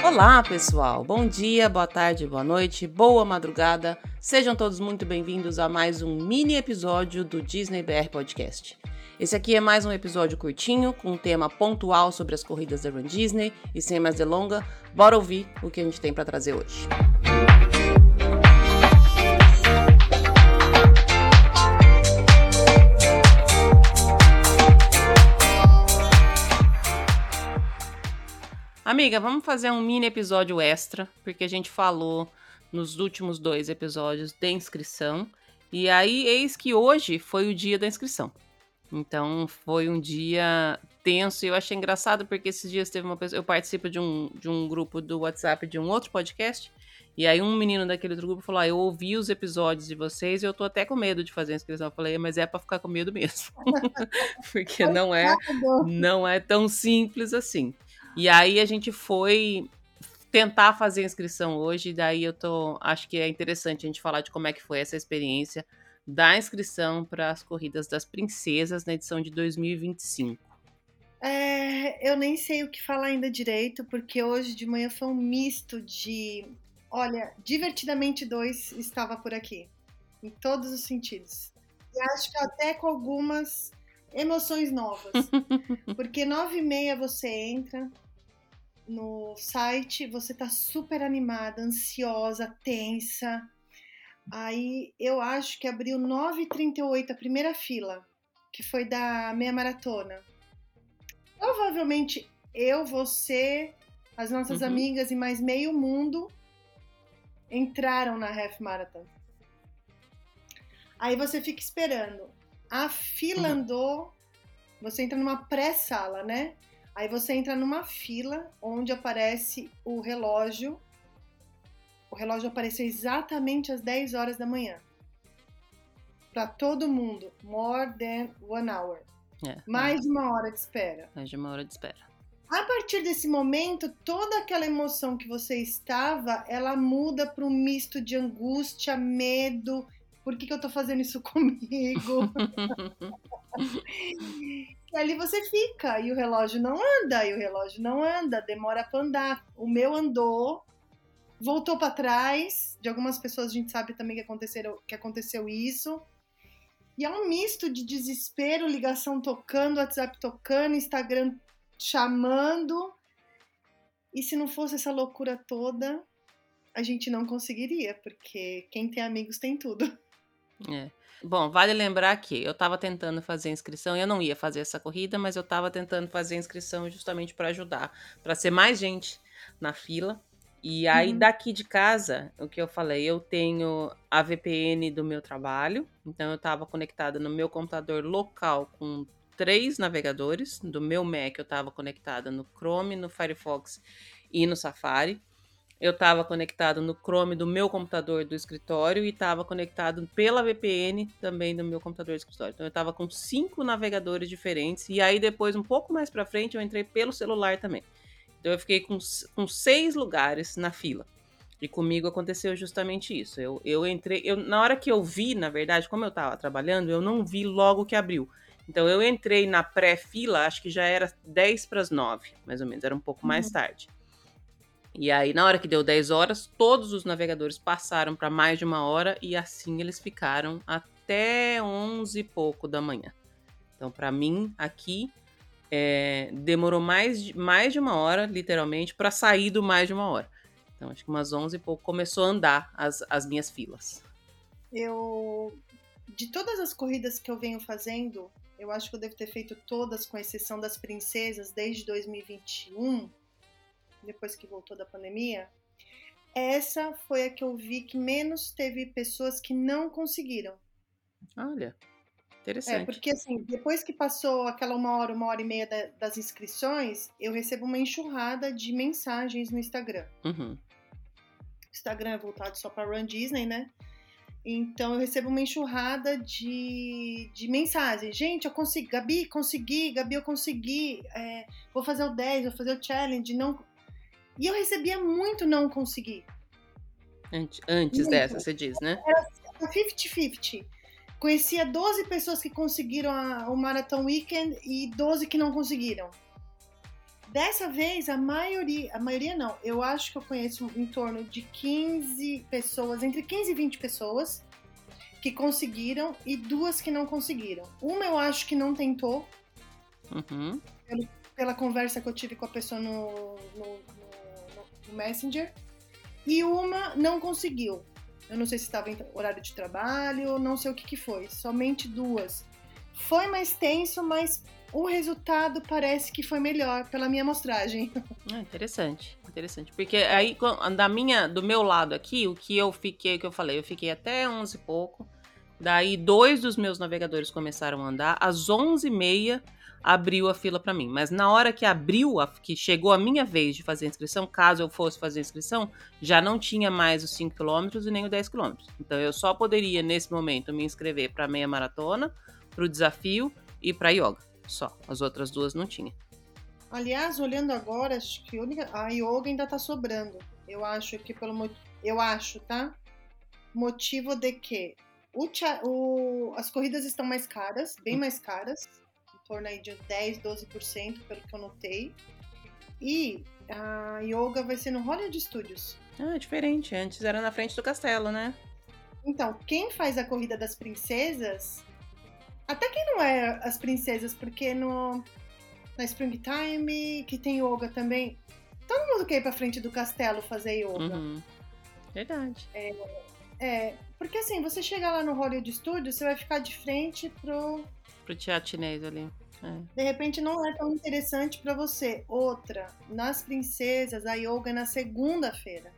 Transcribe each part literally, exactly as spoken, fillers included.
Olá, pessoal! Bom dia, boa tarde, boa noite, boa madrugada. Sejam todos muito bem-vindos a mais um mini episódio do Disney B R Podcast. Esse aqui é mais um episódio curtinho, com um tema pontual sobre as corridas da Run Disney. E sem mais delonga, bora ouvir o que a gente tem para trazer hoje. Amiga, vamos fazer um mini episódio extra, porque a gente falou nos últimos dois episódios de inscrição. E aí, eis que hoje foi o dia da inscrição. Então, foi um dia tenso e eu achei engraçado, porque esses dias teve uma pessoa... Eu participo de um, de um grupo do WhatsApp de um outro podcast, e aí um menino daquele outro grupo falou, ah, eu ouvi os episódios de vocês e eu tô até com medo de fazer a inscrição. Eu falei, mas é pra ficar com medo mesmo. Porque não é, não é tão simples assim. E aí a gente foi tentar fazer a inscrição hoje, e daí eu tô, acho que é interessante a gente falar de como é que foi essa experiência da inscrição para as Corridas das Princesas na edição de dois mil e vinte e cinco. É, eu nem sei o que falar ainda direito, porque hoje de manhã foi um misto de... Olha, Divertidamente dois estava por aqui, em todos os sentidos. E acho que até com algumas emoções novas. Porque nove e meia você entra no site, você tá super animada, ansiosa, tensa. Aí eu acho que abriu nove e trinta e oito a primeira fila, que foi da meia maratona. Provavelmente eu, você, as nossas uhum. amigas e mais meio mundo entraram na Half Marathon. Aí você fica esperando. A fila uhum. andou, você entra numa pré-sala, né? Aí você entra numa fila onde aparece o relógio. O relógio apareceu exatamente às dez horas da manhã. Para todo mundo. More than one hour. É, Mais é. de uma hora de espera. Mais de uma hora de espera. A partir desse momento, toda aquela emoção que você estava, ela muda para um misto de angústia, medo. Por que que eu tô fazendo isso comigo? E ali você fica, e o relógio não anda, e o relógio não anda, demora para andar. O meu andou, voltou para trás. De algumas pessoas a gente sabe também que, aconteceram, que aconteceu isso. E é um misto de desespero, ligação tocando, WhatsApp tocando, Instagram chamando. E se não fosse essa loucura toda, a gente não conseguiria, porque quem tem amigos tem tudo. É. Bom, vale lembrar que eu estava tentando fazer a inscrição, eu não ia fazer essa corrida, mas eu estava tentando fazer a inscrição justamente para ajudar, para ser mais gente na fila. E aí, uhum. daqui de casa, o que eu falei, eu tenho a V P N do meu trabalho, então eu estava conectada no meu computador local com três navegadores. Do meu Mac eu estava conectada no Chrome, no Firefox e no Safari. Eu estava conectado no Chrome do meu computador do escritório e estava conectado pela V P N também do meu computador do escritório. Então eu estava com cinco navegadores diferentes e aí depois, um pouco mais para frente, eu entrei pelo celular também. Então eu fiquei com, com seis lugares na fila. E comigo aconteceu justamente isso. Eu, eu entrei, eu, na hora que eu vi, na verdade, como eu estava trabalhando, eu não vi logo que abriu. Então eu entrei na pré-fila, acho que já era dez para as nove, mais ou menos, era um pouco mais uhum. tarde. E aí, na hora que deu dez horas, todos os navegadores passaram para mais de uma hora e assim eles ficaram até onze e pouco da manhã. Então, para mim, aqui, é, demorou mais de, mais de uma hora, literalmente, para sair do mais de uma hora. Então, acho que umas onze e pouco começou a andar as, as minhas filas. Eu, de todas as corridas que eu venho fazendo, eu acho que eu devo ter feito todas, com exceção das princesas, desde dois mil e vinte e um, depois que voltou da pandemia. Essa foi a que eu vi que menos teve pessoas que não conseguiram. Olha, interessante. É, porque assim, depois que passou aquela uma hora, uma hora e meia da, das inscrições, eu recebo uma enxurrada de mensagens no Instagram. Uhum. O Instagram é voltado só para Run Disney, né? Então eu recebo uma enxurrada de, de mensagens. Gente, eu consegui, Gabi, consegui, Gabi, eu consegui. É, vou fazer o dez, vou fazer o challenge. Não... E eu recebia muito não conseguir. Antes, antes dessa, você diz, né? Era cinquenta cinquenta. Conhecia doze pessoas que conseguiram a, o Marathon Weekend e doze que não conseguiram. Dessa vez, a maioria, a maioria não, eu acho que eu conheço em torno de quinze pessoas, entre quinze e vinte pessoas que conseguiram e duas que não conseguiram. Uma eu acho que não tentou, Uhum. pelo, pela conversa que eu tive com a pessoa no, no, no, no Messenger, e uma não conseguiu. Eu não sei se estava em horário de trabalho, não sei o que, que foi, somente duas. Foi mais tenso, mas o resultado parece que foi melhor pela minha amostragem. Ah, interessante, interessante. Porque aí, da minha, do meu lado aqui, o que eu fiquei, que eu falei, eu fiquei até onze e pouco. Daí, dois dos meus navegadores começaram a andar. Às onze e meia, abriu a fila para mim. Mas na hora que abriu, a, que chegou a minha vez de fazer a inscrição, caso eu fosse fazer a inscrição, já não tinha mais os cinco quilômetros e nem os dez quilômetros. Então, eu só poderia, nesse momento, me inscrever para meia maratona, para o desafio e para yoga. Só. As outras duas não tinha. Aliás, olhando agora, acho que a yoga ainda tá sobrando. Eu acho que pelo eu acho, tá? Motivo de que o, o, as corridas estão mais caras, bem mais caras, em torno aí de dez, doze por cento, pelo que eu notei. E a yoga vai ser no Hollywood Studios. Ah, diferente. Antes era na frente do castelo, né? Então, quem faz a corrida das princesas, até quem não é as princesas, porque no na Springtime, que tem yoga também, todo mundo quer ir pra frente do castelo fazer yoga. Uhum. Verdade. É, é, porque assim, você chega lá no Hollywood Studios, você vai ficar de frente pro... Pro teatro chinês ali. É. De repente não é tão interessante pra você. Outra, nas princesas, a yoga é na segunda-feira.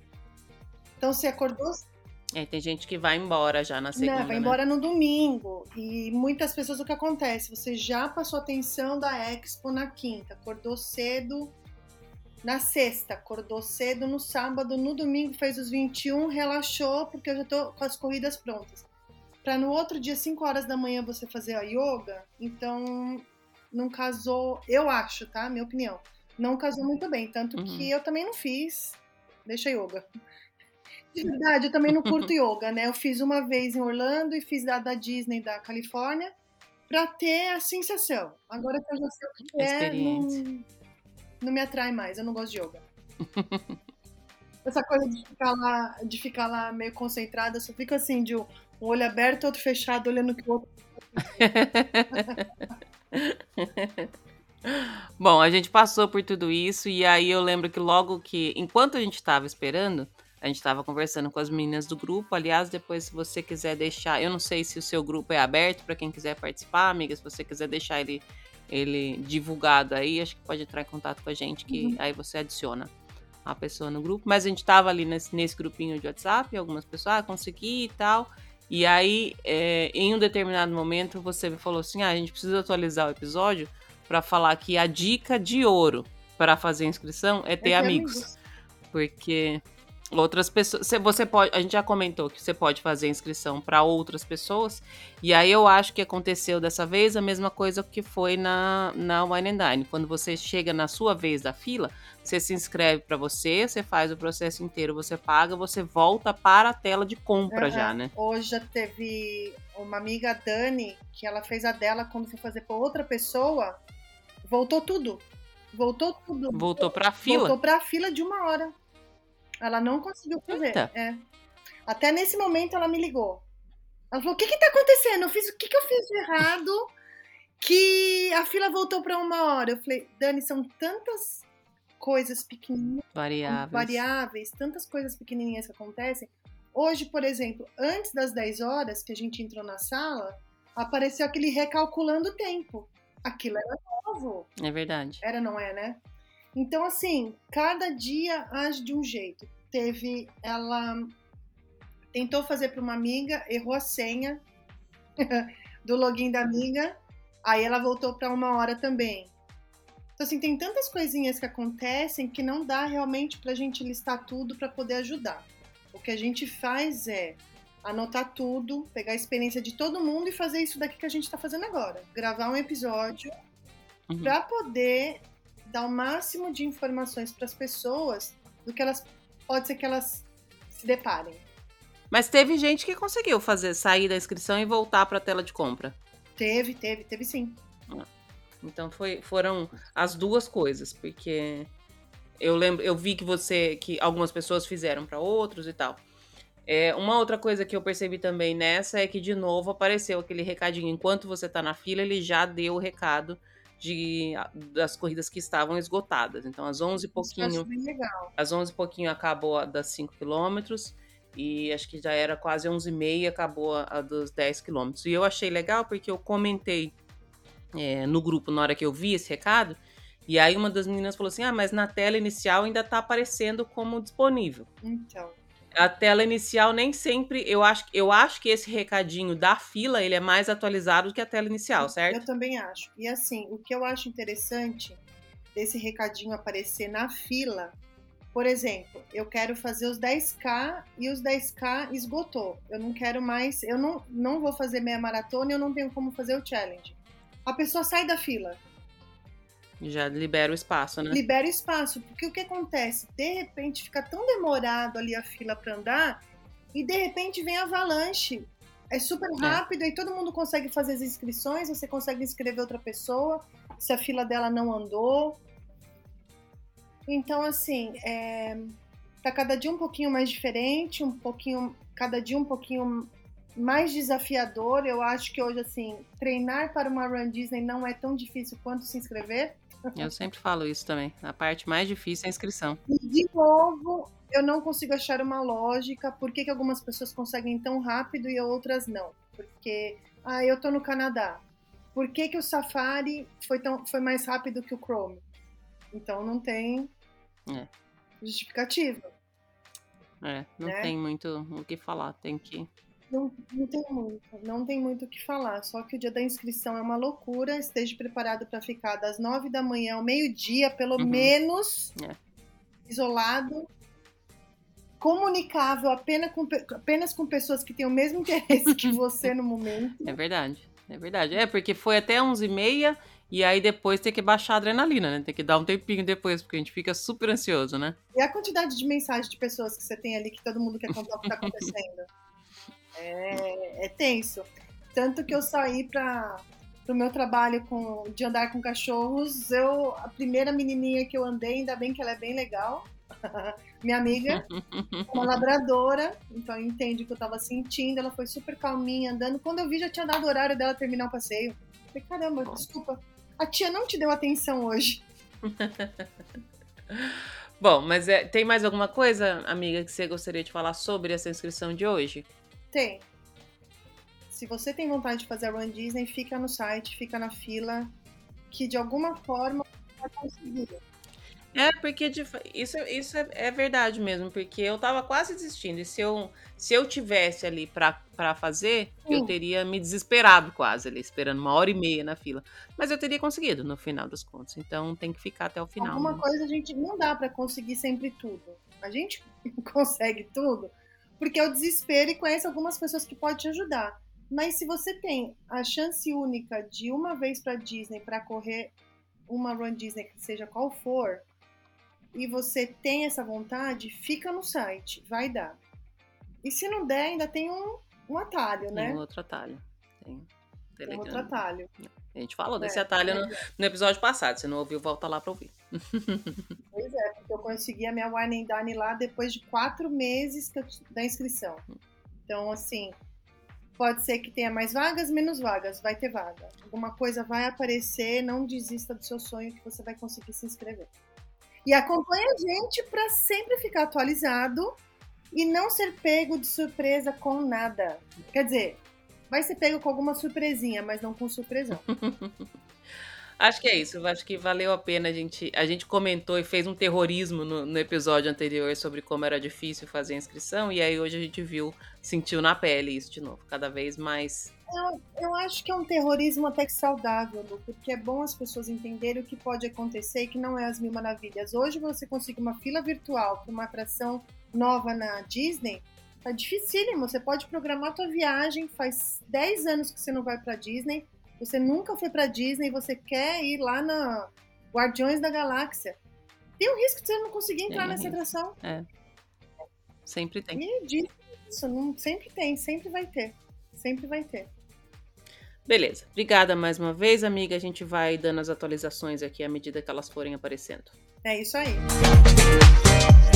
Então você acordou... É, tem gente que vai embora já na segunda, Não, vai embora, né? No domingo. E muitas pessoas, o que acontece? Você já passou a atenção da Expo na quinta, acordou cedo na sexta, acordou cedo no sábado, no domingo fez os vinte e um, relaxou, porque eu já tô com as corridas prontas. Para no outro dia, cinco horas da manhã, você fazer a yoga, então não casou, eu acho, tá? Minha opinião. Não casou muito bem, tanto uhum. que eu também não fiz, deixa yoga. De verdade, eu também não curto yoga, né? Eu fiz uma vez em Orlando e fiz da, da Disney da Califórnia pra ter a sensação. Agora que eu já sei o que é, não, não me atrai mais. Eu não gosto de yoga. Essa coisa de ficar lá, de ficar lá meio concentrada, eu só fico assim, de um olho aberto, outro fechado, olhando o que o outro... Bom, a gente passou por tudo isso e aí eu lembro que logo que, enquanto a gente estava esperando, a gente estava conversando com as meninas do grupo. Aliás, depois, se você quiser deixar... Eu não sei se o seu grupo é aberto para quem quiser participar, amiga. Se você quiser deixar ele, ele divulgado aí, acho que pode entrar em contato com a gente, que uhum. aí você adiciona a pessoa no grupo. Mas a gente estava ali nesse, nesse grupinho de WhatsApp, algumas pessoas, ah, consegui e tal. E aí, é, em um determinado momento, você falou assim, ah, a gente precisa atualizar o episódio para falar que a dica de ouro para fazer inscrição é ter, é ter amigos. amigos. Porque... outras pessoas, você pode, a gente já comentou que você pode fazer inscrição para outras pessoas, e aí eu acho que aconteceu dessa vez a mesma coisa que foi na, na Wine and Dine. Quando você chega na sua vez da fila, você se inscreve para você, você faz o processo inteiro, você paga, você volta para a tela de compra uhum. já, né? Hoje já teve uma amiga, Dani, que ela fez a dela quando foi fazer para outra pessoa, voltou tudo, voltou tudo. Voltou para a fila? Voltou para a fila de uma hora. Ela não conseguiu fazer. É. Até nesse momento ela me ligou. Ela falou, o que que tá acontecendo? Eu fiz, o que que eu fiz de errado que a fila voltou para uma hora? Eu falei, Dani, são tantas coisas pequenininhas. Variáveis. Variáveis, tantas coisas pequenininhas que acontecem. Hoje, por exemplo, antes das dez horas que a gente entrou na sala, apareceu aquele recalculando o tempo. Aquilo era novo. É verdade. Era, não é, né? Então, assim, cada dia age de um jeito. Teve, ela tentou fazer para uma amiga, errou a senha do login da amiga, aí ela voltou para uma hora também. Então, assim, tem tantas coisinhas que acontecem que não dá realmente pra gente listar tudo para poder ajudar. O que a gente faz é anotar tudo, pegar a experiência de todo mundo e fazer isso daqui que a gente tá fazendo agora. Gravar um episódio uhum. para poder... dar o máximo de informações para as pessoas do que elas pode ser que elas se deparem. Mas teve gente que conseguiu fazer sair da inscrição e voltar para a tela de compra. Teve, teve, teve sim. Então foi, foram as duas coisas, porque eu lembro, eu vi que você, que algumas pessoas fizeram para outros e tal. É, uma outra coisa que eu percebi também nessa é que de novo apareceu aquele recadinho, enquanto você tá na fila, ele já deu o recado de, das corridas que estavam esgotadas. Então às onze e Isso eu acho pouquinho, bem legal. às onze e pouquinho acabou a das cinco quilômetros e acho que já era quase onze e meia acabou a, a dos dez quilômetros. E eu achei legal porque eu comentei é, no grupo na hora que eu vi esse recado, e aí uma das meninas falou assim: ah, mas na tela inicial ainda tá aparecendo como disponível. Então, A tela inicial nem sempre, eu acho, eu acho que esse recadinho da fila, ele é mais atualizado do que a tela inicial, eu certo? também acho. E assim, o que eu acho interessante desse recadinho aparecer na fila, por exemplo, eu quero fazer os dez K e os dez K esgotou. Eu não quero mais, eu não, não vou fazer meia maratona e eu não tenho como fazer o challenge. A pessoa sai da fila, Já libera o espaço, né? libera espaço, porque o que acontece? De repente fica tão demorado ali a fila para andar e de repente vem avalanche. É super É. rápido e todo mundo consegue fazer as inscrições, você consegue inscrever outra pessoa se a fila dela não andou. Então, assim, é, tá cada dia um pouquinho mais diferente, um pouquinho, cada dia um pouquinho mais desafiador. Eu acho que hoje, assim, treinar para uma Run Disney não é tão difícil quanto se inscrever. Eu sempre falo isso também. A parte mais difícil é a inscrição. E, de novo, eu não consigo achar uma lógica por que, que algumas pessoas conseguem tão rápido e outras não. Porque, ah, eu tô no Canadá. Por que, que o Safari foi, tão, foi mais rápido que o Chrome? Então não tem É, justificativa, é, não né? tem muito o que falar, tem que. Não, não tem muito, não tem muito o que falar. Só que o dia da inscrição é uma loucura. Esteja preparado para ficar das nove da manhã ao meio-dia, pelo Uhum, menos, é. isolado, comunicável apenas com, apenas com pessoas que têm o mesmo interesse que você no momento. É verdade, é verdade. É, porque foi até onze e meia e aí depois tem que baixar a adrenalina, né? Tem que dar um tempinho depois, porque a gente fica super ansioso, né? E a quantidade de mensagens de pessoas que você tem ali que todo mundo quer contar o que está acontecendo. É, é tenso. Tanto que eu saí para o meu trabalho com, de andar com cachorros, eu, a primeira menininha que eu andei, ainda bem que ela é bem legal, minha amiga, uma labradora, então entende o que eu estava sentindo, ela foi super calminha andando. Quando eu vi, já tinha dado o horário dela terminar o passeio. Eu falei, caramba, desculpa, a tia não te deu atenção hoje. Bom, mas é, tem mais alguma coisa, amiga, que você gostaria de falar sobre essa inscrição de hoje? Tem. Se você tem vontade de fazer a Run Disney, fica no site, fica na fila, que de alguma forma vai conseguir. É, porque de fa- isso, isso é, é verdade mesmo, porque eu tava quase desistindo. E se eu, se eu tivesse ali pra, pra fazer, eu Sim, teria me desesperado quase ali, esperando uma hora e meia na fila. Mas eu teria conseguido no final das contas. Então tem que ficar até o final alguma mesmo. coisa a gente não dá para conseguir sempre tudo. A gente consegue tudo porque é o desespero e conhece algumas pessoas que podem te ajudar. Mas se você tem a chance única de uma vez para Disney para correr uma Run Disney, que seja qual for, e você tem essa vontade, fica no site, vai dar. E se não der, ainda tem um, um atalho, Tem um né? outro atalho. Tem Tem outro Telegram. atalho. A gente falou desse Né? atalho no, no episódio passado. Se não ouviu, volta lá pra ouvir. Pois é, porque eu consegui a minha Wine and Dine lá depois de quatro meses que eu, da inscrição. Então, assim, pode ser que tenha mais vagas, menos vagas, vai ter vaga. Alguma coisa vai aparecer, não desista do seu sonho que você vai conseguir se inscrever. E acompanhe a gente para sempre ficar atualizado e não ser pego de surpresa com nada. Quer dizer, vai ser pego com alguma surpresinha, mas não com surpresão. Acho que é isso. Eu acho que valeu a pena. A gente, a gente comentou e fez um terrorismo no, no episódio anterior sobre como era difícil fazer a inscrição. E aí hoje a gente viu, sentiu na pele isso de novo. Cada vez mais. Eu, eu acho que é um terrorismo até que saudável, Lu, porque é bom as pessoas entenderem o que pode acontecer e que não é as mil maravilhas. Hoje você consegue uma fila virtual para uma atração nova na Disney, tá dificílimo. Você pode programar a tua viagem, faz dez anos que você não vai para Disney, você nunca foi para Disney, você quer ir lá na Guardiões da Galáxia. Tem um risco de você não conseguir entrar Tem nessa isso. atração. É. Sempre tem. E Disney, isso não, sempre tem, sempre vai ter. Sempre vai ter. Beleza. Obrigada mais uma vez, amiga. A gente vai dando as atualizações aqui à medida que elas forem aparecendo. É isso aí.